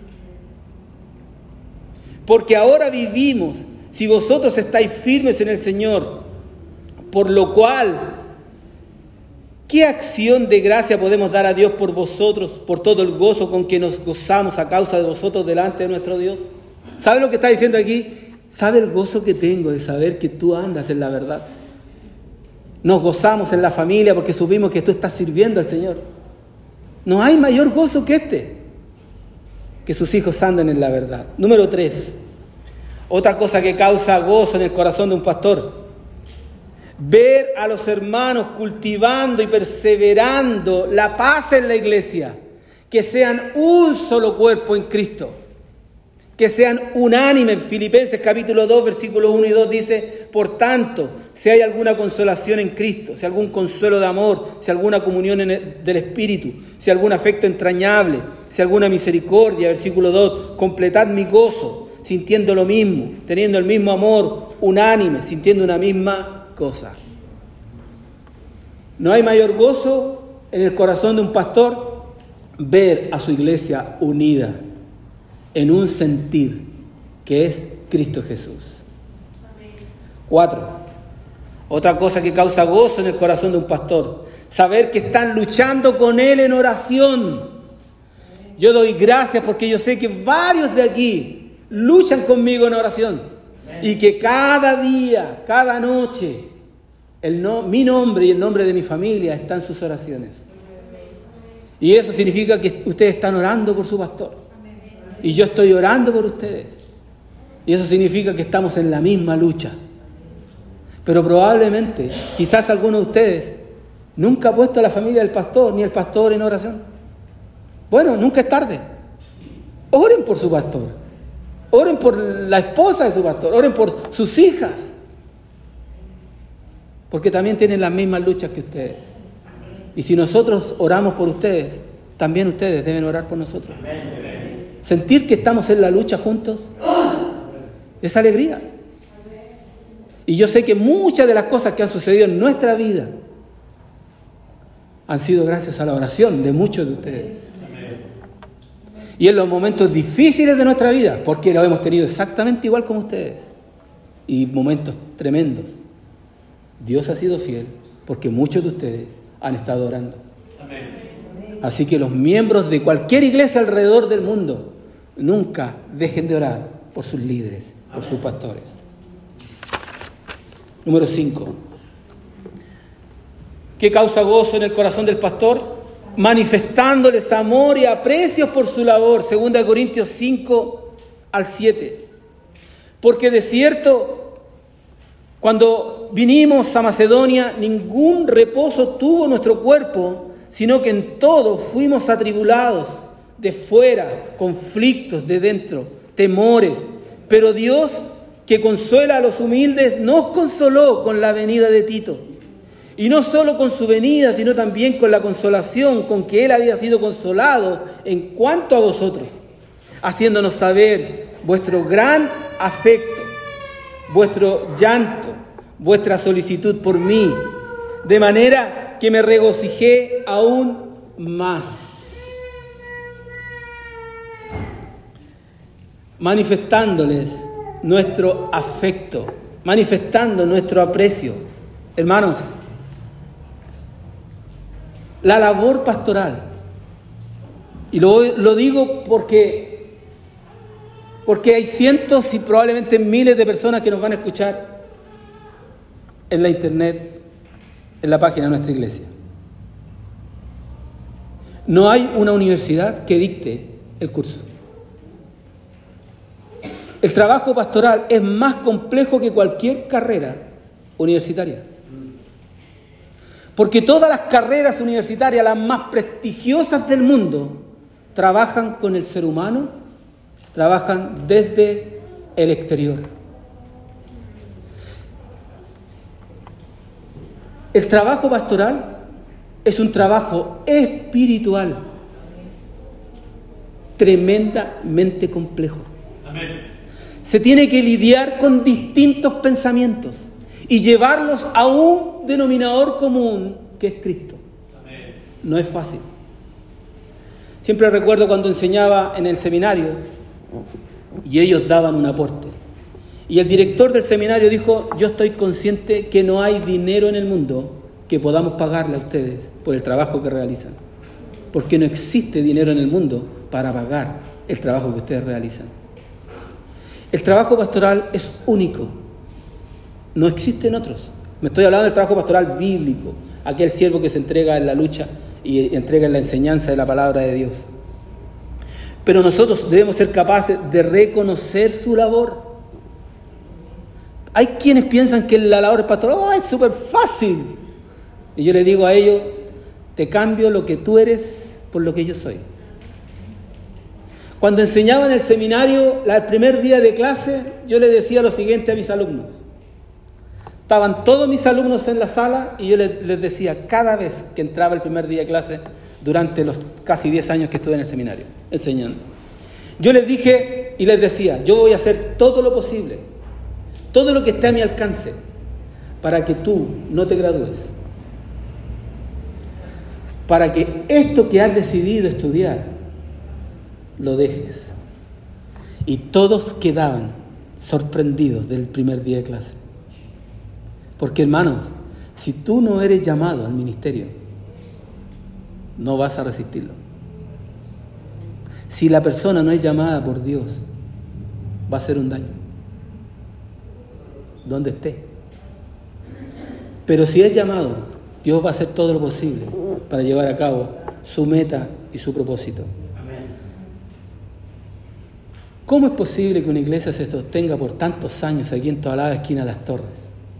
Porque ahora vivimos, si vosotros estáis firmes en el Señor, por lo cual, ¿qué acción de gracia podemos dar a Dios por vosotros, por todo el gozo con que nos gozamos a causa de vosotros delante de nuestro Dios? ¿Sabe lo que está diciendo aquí? ¿Sabe el gozo que tengo de saber que tú andas en la verdad? Nos gozamos en la familia porque supimos que tú estás sirviendo al Señor. No hay mayor gozo que este, que sus hijos anden en la verdad. Número 3, otra cosa que causa gozo en el corazón de un pastor: ver a los hermanos cultivando y perseverando la paz en la iglesia, que sean un solo cuerpo en Cristo, que sean unánimes. Filipenses capítulo 2, versículos 1 y 2 dice: por tanto, si hay alguna consolación en Cristo, si algún consuelo de amor, si alguna comunión del Espíritu, si algún afecto entrañable, si alguna misericordia, versículo 2, completad mi gozo, sintiendo lo mismo, teniendo el mismo amor, unánime, sintiendo una misma cosa. No hay mayor gozo en el corazón de un pastor ver a su iglesia unida en un sentir que es Cristo Jesús. 4. Otra cosa que causa gozo en el corazón de un pastor: saber que están luchando con Él en oración. Yo doy gracias porque yo sé que varios de aquí luchan conmigo en oración, y que cada día, cada noche, mi nombre y el nombre de mi familia está en sus oraciones. Y eso significa que ustedes están orando por su pastor, y yo estoy orando por ustedes, y eso significa que estamos en la misma lucha. Pero probablemente, quizás alguno de ustedes nunca ha puesto a la familia del pastor ni el pastor en oración. Bueno, nunca es tarde. Oren por su pastor, oren por la esposa de su pastor, oren por sus hijas, porque también tienen las mismas luchas que ustedes. Y si nosotros oramos por ustedes, también ustedes deben orar por nosotros. Sentir que estamos en la lucha juntos es alegría. Y yo sé que muchas de las cosas que han sucedido en nuestra vida han sido gracias a la oración de muchos de ustedes. Y en los momentos difíciles de nuestra vida, porque lo hemos tenido exactamente igual como ustedes, y momentos tremendos, Dios ha sido fiel porque muchos de ustedes han estado orando. Así que los miembros de cualquier iglesia alrededor del mundo Nunca dejen de orar por sus líderes, por sus pastores. Número 5. ¿Qué causa gozo en el corazón del pastor? Manifestándoles amor y aprecio por su labor. 2 Corintios 5-7. Porque de cierto, cuando vinimos a Macedonia, ningún reposo tuvo nuestro cuerpo, sino que en todo fuimos atribulados, de fuera, conflictos de dentro, temores. Pero Dios, que consuela a los humildes, nos consoló con la venida de Tito. Y no solo con su venida, sino también con la consolación con que él había sido consolado en cuanto a vosotros, haciéndonos saber vuestro gran afecto, vuestro llanto, vuestra solicitud por mí, de manera que me regocijé aún más. Manifestándoles nuestro afecto, manifestando nuestro aprecio. Hermanos, la labor pastoral, y lo digo porque hay cientos y probablemente miles de personas que nos van a escuchar en la internet, en la página de nuestra iglesia. No hay una universidad que dicte el curso. El trabajo pastoral es más complejo que cualquier carrera universitaria. Porque todas las carreras universitarias, las más prestigiosas del mundo, trabajan con el ser humano, trabajan desde el exterior. El trabajo pastoral es un trabajo espiritual, tremendamente complejo. Amén. Se tiene que lidiar con distintos pensamientos y llevarlos a un denominador común que es Cristo. Amén. No es fácil. Siempre recuerdo cuando enseñaba en el seminario y ellos daban un aporte. Y el director del seminario dijo: yo estoy consciente que no hay dinero en el mundo que podamos pagarle a ustedes por el trabajo que realizan. Porque no existe dinero en el mundo para pagar el trabajo que ustedes realizan. El trabajo pastoral es único. No existen otros. Me estoy hablando del trabajo pastoral bíblico, aquel siervo que se entrega en la lucha y entrega en la enseñanza de la palabra de Dios. Pero nosotros debemos ser capaces de reconocer su labor. Hay quienes piensan que la labor pastoral es súper fácil. Y yo le digo a ellos: te cambio lo que tú eres por lo que yo soy. Cuando enseñaba en el seminario, el primer día de clase, yo le decía lo siguiente a mis alumnos. Estaban todos mis alumnos en la sala y yo les decía cada vez que entraba el primer día de clase durante los casi 10 años que estuve en el seminario, enseñando. Yo les dije y les decía: yo voy a hacer todo lo posible, todo lo que esté a mi alcance, para que tú no te gradúes. Para que esto que has decidido estudiar, lo dejes. Y todos quedaban sorprendidos del primer día de clase. Porque, hermanos, si tú no eres llamado al ministerio, no vas a resistirlo. Si la persona no es llamada por Dios, va a hacer un daño donde esté. Pero si es llamado, Dios va a hacer todo lo posible para llevar a cabo su meta y su propósito. ¿Cómo es posible que una iglesia se sostenga por tantos años aquí en toda la esquina de Las Torres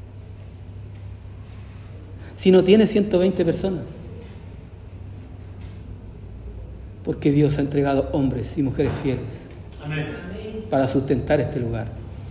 si no tiene 120 personas? Porque Dios ha entregado hombres y mujeres fieles. Amén. Para sustentar este lugar.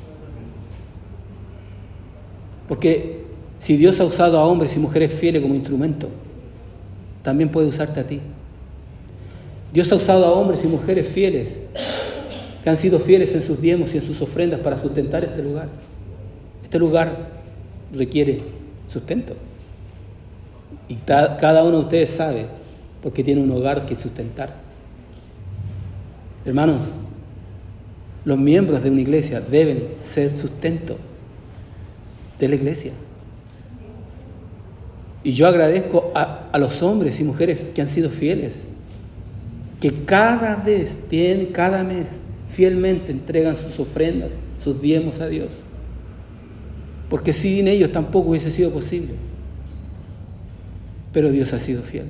Porque si Dios ha usado a hombres y mujeres fieles como instrumento, también puede usarte a ti. Dios ha usado a hombres y mujeres fieles que han sido fieles en sus diezmos y en sus ofrendas para sustentar este lugar. Este lugar requiere sustento. Y cada uno de ustedes sabe, porque tiene un hogar que sustentar. Hermanos, los miembros de una iglesia deben ser sustento de la iglesia. Y yo agradezco a los hombres y mujeres que han sido fieles, que cada mes fielmente entregan sus ofrendas, sus diezmos a Dios. Porque sin ellos tampoco hubiese sido posible. Pero Dios ha sido fiel.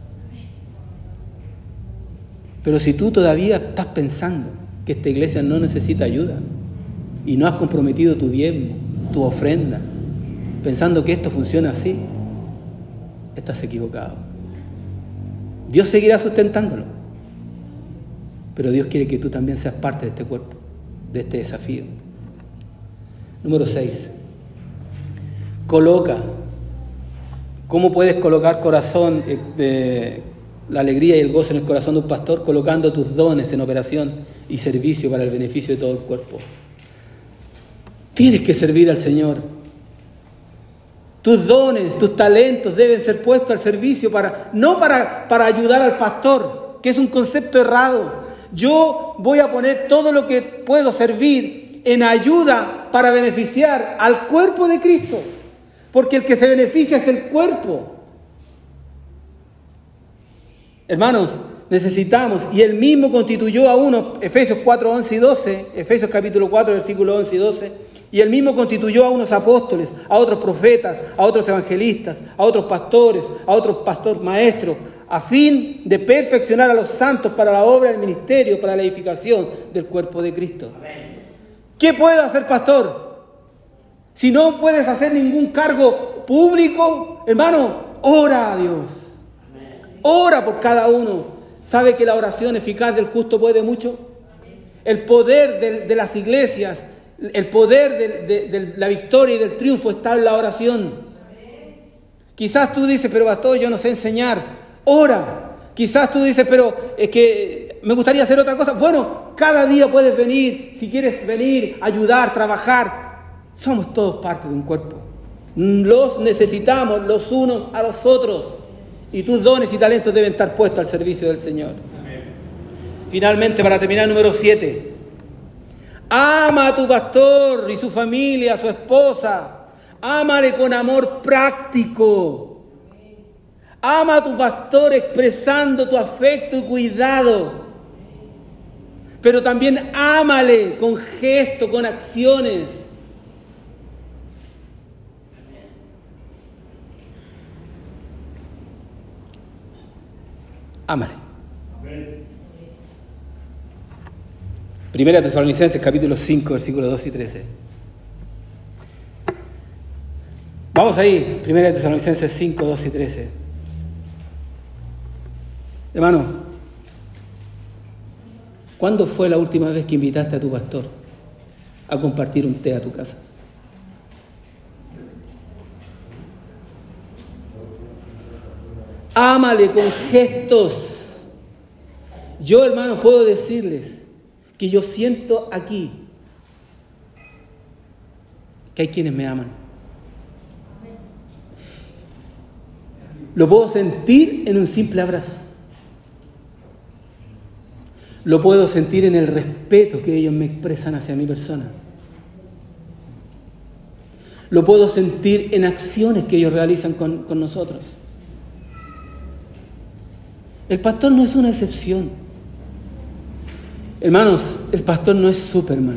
Pero si tú todavía estás pensando que esta iglesia no necesita ayuda y no has comprometido tu diezmo, tu ofrenda, pensando que esto funciona así, estás equivocado. Dios seguirá sustentándolo, pero Dios quiere que tú también seas parte de este cuerpo, de este desafío. Número 6. Coloca. ¿Cómo puedes colocar la alegría y el gozo en el corazón de un pastor? Colocando tus dones en operación y servicio para el beneficio de todo el cuerpo. Tienes que servir al Señor. Tus dones, tus talentos deben ser puestos al servicio no para ayudar al pastor, que es un concepto errado. Yo voy a poner todo lo que puedo servir en ayuda para beneficiar al cuerpo de Cristo, porque el que se beneficia es el cuerpo. Hermanos, necesitamos, y Él mismo constituyó a uno, Efesios 4, 11 y 12, Efesios capítulo 4, versículos 11 y 12, y Él mismo constituyó a unos apóstoles, a otros profetas, a otros evangelistas, a otros pastores, a otros maestros, a fin de perfeccionar a los santos para la obra del ministerio, para la edificación del cuerpo de Cristo. Amén. ¿Qué puede hacer pastor? Si no puedes hacer ningún cargo público, hermano, ora a Dios. Amén. Ora por cada uno. ¿Sabe que la oración eficaz del justo puede mucho? El poder de las iglesias, el poder de la victoria y del triunfo está en la oración. Quizás tú dices, pero pastor, yo no sé enseñar. Ora. Quizás tú dices, pero es que me gustaría hacer otra cosa. Bueno, cada día puedes venir. Si quieres venir, ayudar, trabajar. Somos todos parte de un cuerpo. Los necesitamos los unos a los otros. Y tus dones y talentos deben estar puestos al servicio del Señor. Amén. Finalmente, para terminar, número 7. Ama a tu pastor y su familia, a su esposa. Ámale con amor práctico. Ama a tu pastor expresando tu afecto y cuidado. Pero también ámale con gestos, con acciones. Ámale. Primera Tesalonicenses capítulo 5, versículos 2 y 13. Vamos ahí, Primera Tesalonicenses 5, 2 y 13. Hermano, ¿cuándo fue la última vez que invitaste a tu pastor a compartir un té a tu casa? Ámale con gestos. Yo, hermanos, puedo decirles que yo siento aquí que hay quienes me aman. Lo puedo sentir en un simple abrazo. Lo puedo sentir en el respeto que ellos me expresan hacia mi persona. Lo puedo sentir en acciones que ellos realizan con nosotros. El pastor no es una excepción. Hermanos, el pastor no es Superman,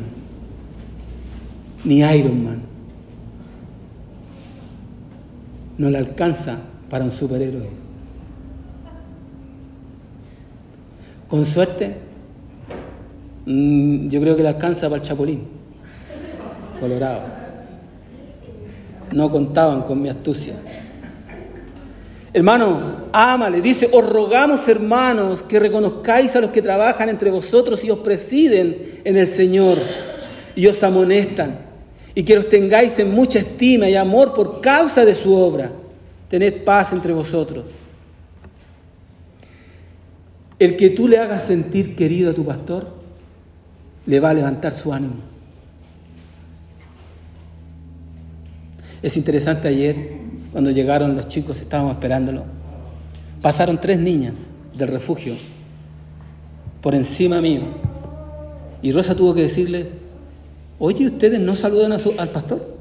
ni Iron Man. No le alcanza para un superhéroe. Con suerte, yo creo que le alcanza para el Chapulín Colorado. No contaban con mi astucia. Hermano, ámale. Dice, os rogamos, hermanos, que reconozcáis a los que trabajan entre vosotros y os presiden en el Señor y os amonestan, y que los tengáis en mucha estima y amor por causa de su obra. Tened paz entre vosotros. El que tú le hagas sentir querido a tu pastor, le va a levantar su ánimo. Es interesante, ayer, cuando llegaron los chicos, estábamos esperándolo. Pasaron 3 niñas del refugio por encima mío. Y Rosa tuvo que decirles, oye, ¿ustedes no saludan al pastor?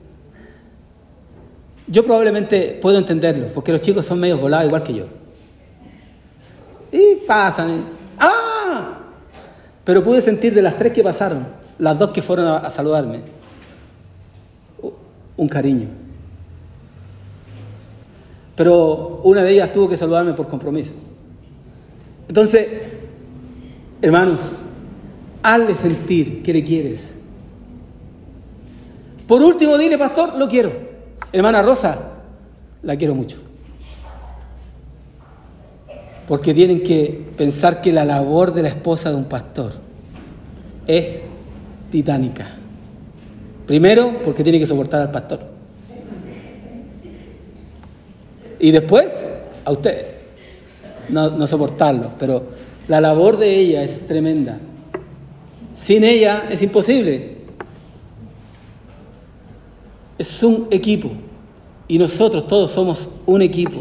Yo probablemente puedo entenderlo, porque los chicos son medio volados igual que yo. Y pasan. ¡Ah! Pero pude sentir de las 3 que pasaron, las 2 que fueron a saludarme, un cariño. Pero una de ellas tuvo que saludarme por compromiso. Entonces, hermanos, hazle sentir que le quieres. Por último, dile, pastor, lo quiero. Hermana Rosa, la quiero mucho. Porque tienen que pensar que la labor de la esposa de un pastor es titánica. Primero, porque tiene que soportar al pastor. Y después, a ustedes. No soportarlo, pero la labor de ella es tremenda. Sin ella es imposible. Es un equipo. Y nosotros todos somos un equipo.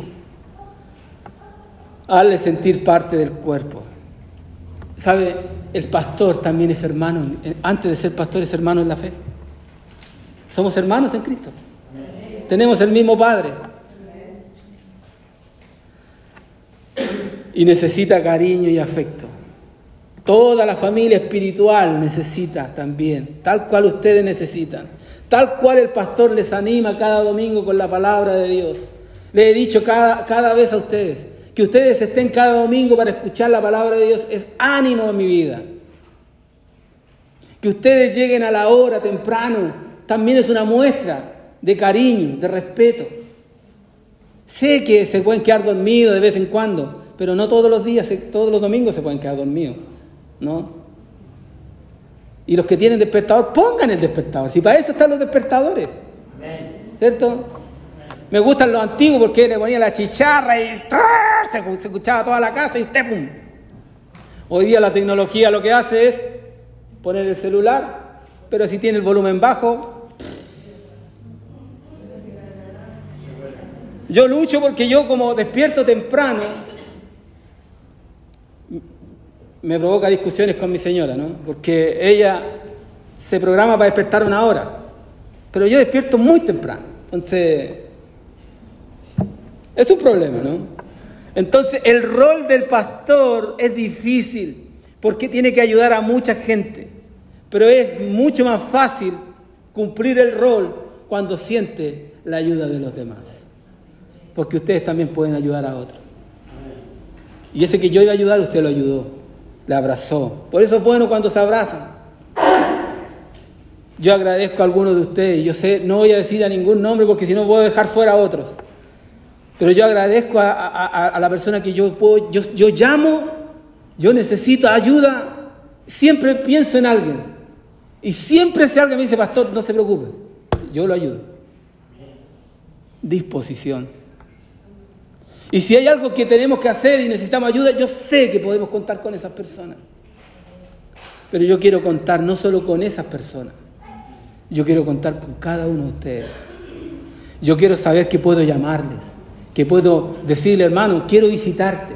Hazle sentir parte del cuerpo. ¿Sabe? El pastor también es hermano. Antes de ser pastor es hermano en la fe. Somos hermanos en Cristo. Tenemos el mismo Padre. Y necesita cariño y afecto. Toda la familia espiritual necesita también, tal cual ustedes necesitan. Tal cual el pastor les anima cada domingo con la palabra de Dios. Les he dicho cada vez a ustedes, que ustedes estén cada domingo para escuchar la palabra de Dios es ánimo en mi vida. Que ustedes lleguen a la hora temprano también es una muestra de cariño, de respeto. Sé que se pueden quedar dormidos de vez en cuando, pero no todos los días, todos los domingos se pueden quedar dormidos, ¿no? Y los que tienen despertador, pongan el despertador. Si para eso están los despertadores, ¿cierto? Me gustan los antiguos porque le ponía la chicharra y se escuchaba toda la casa y ¡pum! Hoy día la tecnología lo que hace es poner el celular, pero si tiene el volumen bajo. Yo lucho porque yo, como despierto temprano, me provoca discusiones con mi señora, ¿no? Porque ella se programa para despertar 1 hora, pero yo despierto muy temprano, entonces es un problema, ¿no? Entonces el rol del pastor es difícil porque tiene que ayudar a mucha gente, pero es mucho más fácil cumplir el rol cuando siente la ayuda de los demás, porque ustedes también pueden ayudar a otros. Y ese que yo iba a ayudar, usted lo ayudó. Le abrazó. Por eso es bueno cuando se abrazan. Yo agradezco a algunos de ustedes. Yo sé, no voy a decir a ningún nombre porque si no puedo dejar fuera a otros. Pero yo agradezco a la persona que yo llamo. Yo necesito ayuda. Siempre pienso en alguien. Y siempre si alguien me dice, pastor, no se preocupe. Yo lo ayudo. Disposición. Y si hay algo que tenemos que hacer y necesitamos ayuda, yo sé que podemos contar con esas personas. Pero yo quiero contar no solo con esas personas. Yo quiero contar con cada uno de ustedes. Yo quiero saber que puedo llamarles, que puedo decirle, hermano, quiero visitarte.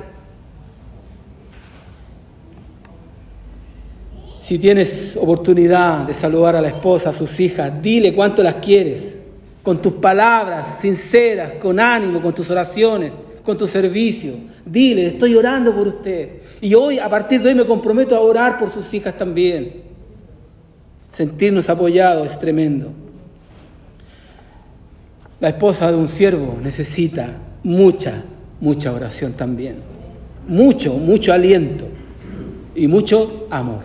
Si tienes oportunidad de saludar a la esposa, a sus hijas, dile cuánto las quieres. Con tus palabras sinceras, con ánimo, con tus oraciones, con tu servicio. Dile, estoy orando por usted. Y hoy, a partir de hoy, me comprometo a orar por sus hijas también. Sentirnos apoyados es tremendo. La esposa de un siervo necesita mucha oración también. Mucho aliento y mucho amor.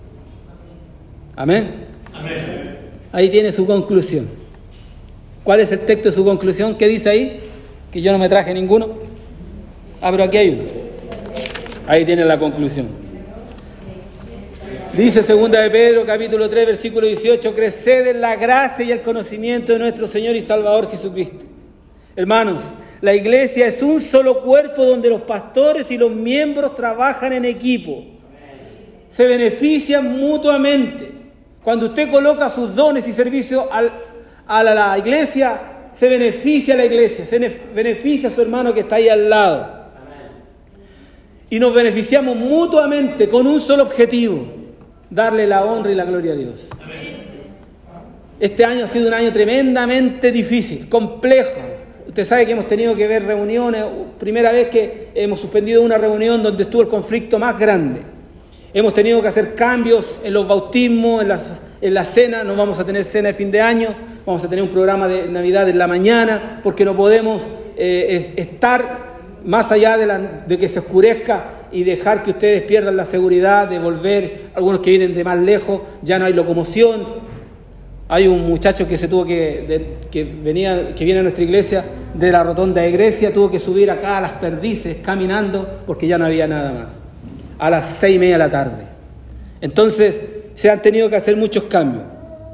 Amén. Amén. Ahí tiene su conclusión. ¿Cuál es el texto de su conclusión? ¿Qué dice ahí? Que yo no me traje ninguno. Pero aquí hay uno. Ahí tiene la conclusión. Dice 2 de Pedro, capítulo 3, versículo 18, creced en la gracia y el conocimiento de nuestro Señor y Salvador Jesucristo. Hermanos, la iglesia es un solo cuerpo donde los pastores y los miembros trabajan en equipo. Se benefician mutuamente. Cuando usted coloca sus dones y servicios a la iglesia, se beneficia a la iglesia, se beneficia a su hermano que está ahí al lado. Y nos beneficiamos mutuamente con un solo objetivo: darle la honra y la gloria a Dios. Este año ha sido un año tremendamente difícil, complejo. Usted sabe que hemos tenido que ver reuniones, primera vez que hemos suspendido una reunión donde estuvo el conflicto más grande. Hemos tenido que hacer cambios en los bautismos, en la cena. No vamos a tener cena de fin de año, vamos a tener un programa de Navidad en la mañana, porque no podemos estar más allá de que se oscurezca y dejar que ustedes pierdan la seguridad de volver. Algunos que vienen de más lejos, ya no hay locomoción. Hay un muchacho que viene a nuestra iglesia de la rotonda de Grecia, tuvo que subir acá a Las Perdices caminando porque ya no había nada más, a las 6:30 de la tarde. Entonces se han tenido que hacer muchos cambios.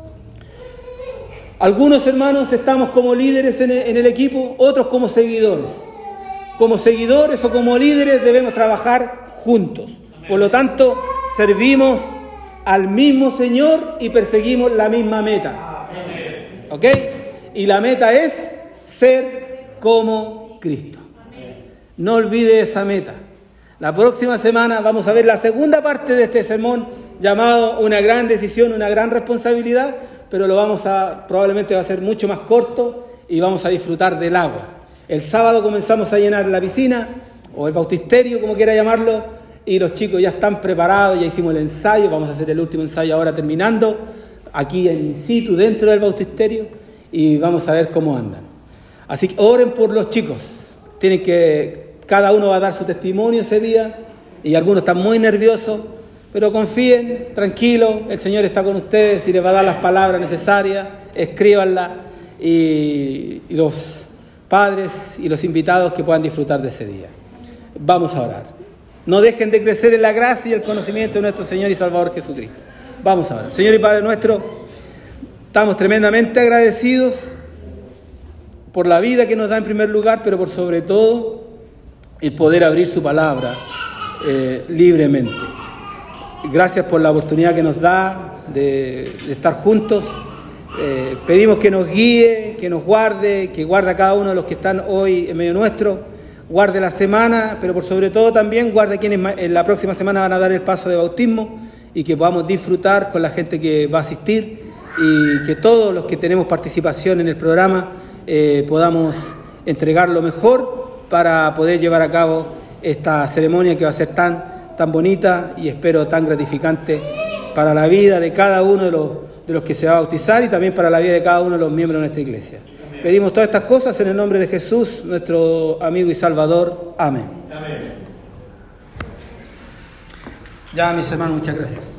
Algunos hermanos estamos como líderes en el equipo, otros como seguidores. Como seguidores o como líderes debemos trabajar juntos. Por lo tanto, servimos al mismo Señor y perseguimos la misma meta. ¿Ok? Y la meta es ser como Cristo. No olvide esa meta. La próxima semana vamos a ver la segunda parte de este sermón llamado Una gran decisión, una gran responsabilidad, pero probablemente va a ser mucho más corto y vamos a disfrutar del agua. El sábado comenzamos a llenar la piscina, o el bautisterio, como quiera llamarlo, y los chicos ya están preparados, ya hicimos el ensayo, vamos a hacer el último ensayo ahora terminando, aquí in situ, dentro del bautisterio, y vamos a ver cómo andan. Así que oren por los chicos, cada uno va a dar su testimonio ese día, y algunos están muy nerviosos, pero confíen, tranquilos, el Señor está con ustedes y les va a dar las palabras necesarias, escríbanlas, y los padres y los invitados que puedan disfrutar de ese día. Vamos a orar. No dejen de crecer en la gracia y el conocimiento de nuestro Señor y Salvador Jesucristo. Vamos a orar. Señor y Padre nuestro, estamos tremendamente agradecidos por la vida que nos da en primer lugar, pero por sobre todo el poder abrir su palabra libremente. Gracias por la oportunidad que nos da de estar juntos. Pedimos que nos guíe, que nos guarde, que guarde a cada uno de los que están hoy en medio nuestro, guarde la semana, pero por sobre todo también guarde a quienes en la próxima semana van a dar el paso de bautismo y que podamos disfrutar con la gente que va a asistir y que todos los que tenemos participación en el programa podamos entregar lo mejor para poder llevar a cabo esta ceremonia que va a ser tan bonita y espero tan gratificante para la vida de cada uno de los que se va a bautizar y también para la vida de cada uno de los miembros de nuestra iglesia. Amén. Pedimos todas estas cosas en el nombre de Jesús, nuestro amigo y Salvador. Amén. Amén. Ya, mis hermanos, muchas gracias.